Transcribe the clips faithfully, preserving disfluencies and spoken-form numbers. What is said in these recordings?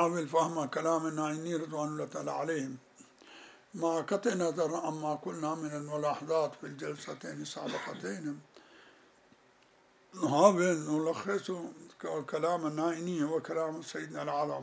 نحاول فهم كلام الناعيني رضوان الله تعالى عليهم مع قطع نظر عما قلنا من الملاحظات في الجلستين السابقتين. نحاول نلخص كلام الناعيني وكلام سيدنا العظم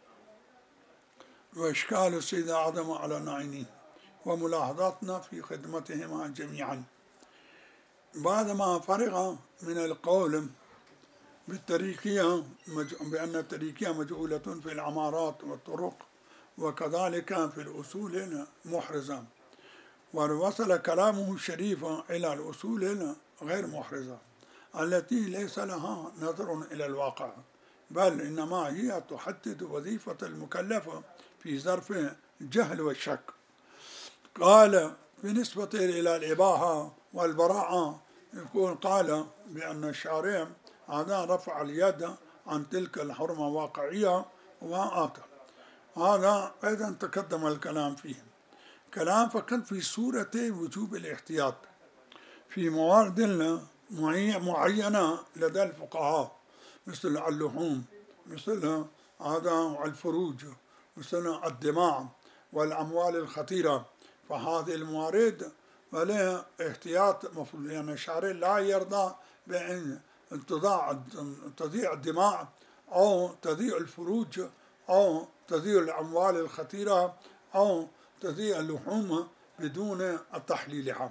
وإشكال السيد العظم على الناعيني وملاحظاتنا في خدمتهما جميعا. بعدما فرغ من القول بالتريكية بأن التريكية مجعولة في العمارات والطرق وكذلك في الأصول المحرزة، ووصل كلامه الشريف إلى الأصول غير محرزة التي ليس لها نظر إلى الواقع، بل إنما هي تحدد وظيفة المكلف في ظرف الجهل والشك. قال بالنسبة إلى الإباحة والبراءة يقول قال بأن الشارع هذا رفع اليد عن تلك الحرمة واقعية وآتى. هذا أيضا تقدم الكلام فيه كلام فقط في سورة وجوب الاحتياط في موارد معينة لدى الفقهاء، مثل اللحوم، مثل هذا الفروج، مثل الدماء والأموال الخطيرة. فهذه الموارد ولها احتياط مفروض، يعني الشارع لا يرضى بأن تضيع الدماء أو تضيع الفروج أو تضيع الأموال الخطيرة أو تضيع اللحوم بدون تحليلها.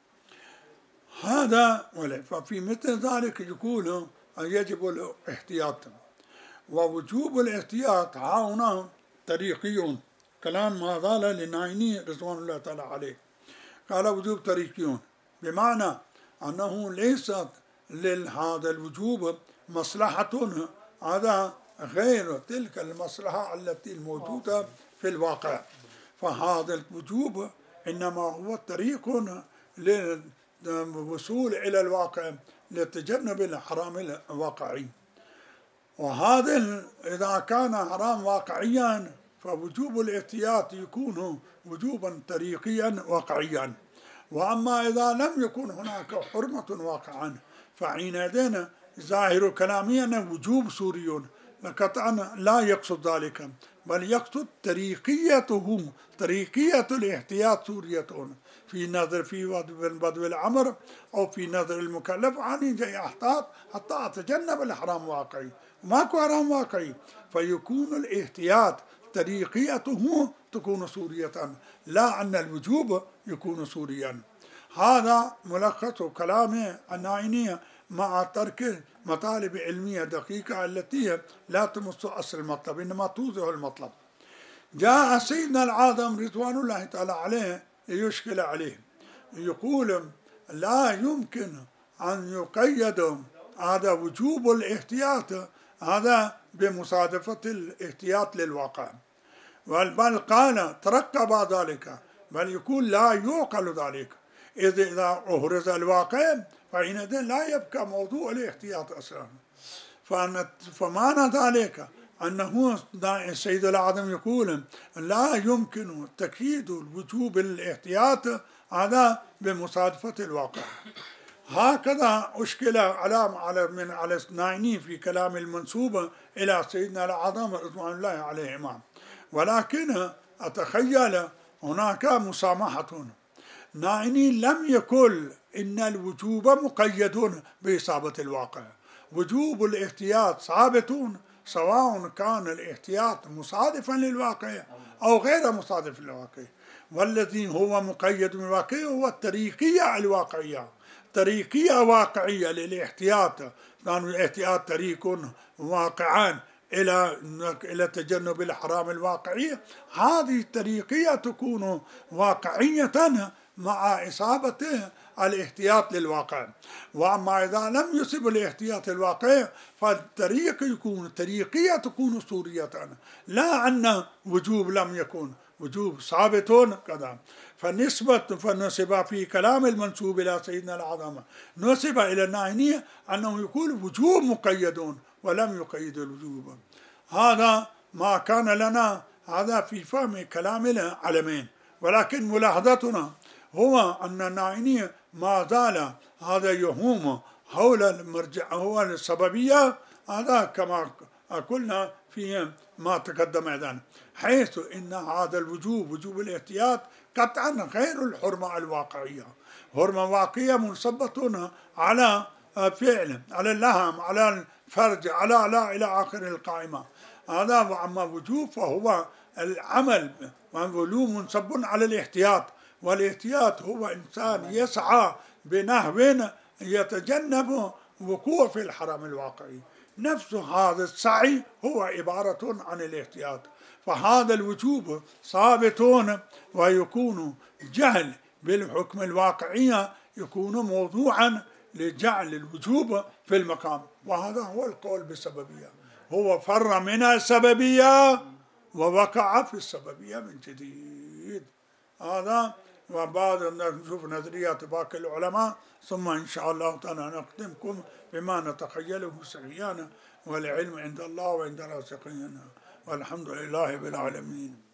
هذا ولا ففي مثل ذلك يقول أن يجب الاحتياط، ووجوب الاحتياط هنا طريقي. كلام ما زال للناعيني رضوان الله تعالى عليه. قال وجوب طريقي بمعنى أنه ليست لهذا الوجوب مصلحة هذا غير تلك المصلحة التي الموجودة في الواقع، فهذا الوجوب إنما هو طريق للوصول إلى الواقع لتجنب الحرام الواقعي. وهذا إذا كان حرام واقعيا فوجوب الاحتياط يكون وجوبا طريقيا واقعيا. وأما إذا لم يكن هناك حرمة واقعا فحينئذ ظاهر كلامي أن وجوب سوري، قطعا لا يقصد ذلك، بل يقصد طريقيته. طريقية الاحتياط سورية في نظر في بدو الأمر أو في نظر المكلف عن يحتاط حتى أتجنب الحرام الواقعي. ماكو حرام واقعي فيكون الاحتياط طريقيته تكون سورية، لا أن الوجوب يكون سوريا. هذا ملخص كلام الناعيني مع ترك مطالب علمية دقيقة التي لا تمس أصل المطلب إنما توضح المطلب. جاء سيدنا العظم رضوان الله تعالى عليه يشكل عليه، يقول لا يمكن أن يقيد هذا وجوب الاحتياط هذا بمصادفة الاحتياط للواقع، بل قال ترقب ذلك، بل يقول لا يعقل ذلك. إذ إذا أهرز الواقع فحينئذ لا يبقى موضوع الاحتياط أصلا. فمعنى ذلك أنه السيد العظم يقول لا يمكن تأكيد الوجوب الاحتياط هذا بمصادفة الواقع. هكذا أشكل علام على من على الناعيني في كلام المنسوب إلى سيدنا العظم رضوان الله عليهما، ولكن أتخيل هناك مسامحة. ناعيني لم يقل إن الوجوب مقيد بإصابة الواقع. وجوب الاحتياط ثابت سواء كان الاحتياط مصادفا للواقع أو غير مصادف للواقع، والذي هو مقيد بالواقع هو الطريقية الواقعية. طريقية واقعية للاحتياط، لأن الاحتياط طريق واقعان إلى إلى تجنب الحرام الواقعي. هذه الطريقية تكون واقعية مع إصابة الاحتياط للواقع. وأما إذا لم يصب الاحتياط الواقع فالطريق يكون طريقية تكون سورية، لا أن وجوب لم يكن وجوب ثابت كذا. فنسبة فنسب في كلام المنسوب إلى سيدنا العظم نسب إلى الناعيني أنه يقول وجوب مقيد ولم يقيد الوجوب. هذا ما كان لنا هذا في فهم كلام العلمين، ولكن ملاحظتنا هو أن الناعيني ما زال هذا يهوم حول المرجع هو السببية. هذا كما قلنا في ما تقدم إذن، حيث إن هذا الوجوب وجوب الاحتياط قطعا غير الحرمة الواقعية. حرمة واقعية منصبة على فعل، على اللهم، على الفرج، على لا إلى آخر القائمة. هذا. وأما وجوب فهو العمل، وولو منصب على الاحتياط، والاحتياط هو إنسان يسعى بنحو يتجنب وقوع في الحرام الواقعي. نفس هذا السعي هو عبارة عن الاحتياط. فهذا الوجوب ثابت، ويكون جهل بالحكم الواقعي يكون موضوعا لجعل الوجوب في المقام. وهذا هو القول بالسببية، هو فر من السببية ووقع في السببية من جديد. هذا. وبعد أن نشوف نظريات باقي العلماء، ثم إن شاء الله تعالى نقدمكم بما نتخيله سعيانا، والعلم عند الله وعند راسخين، والحمد لله بالعالمين.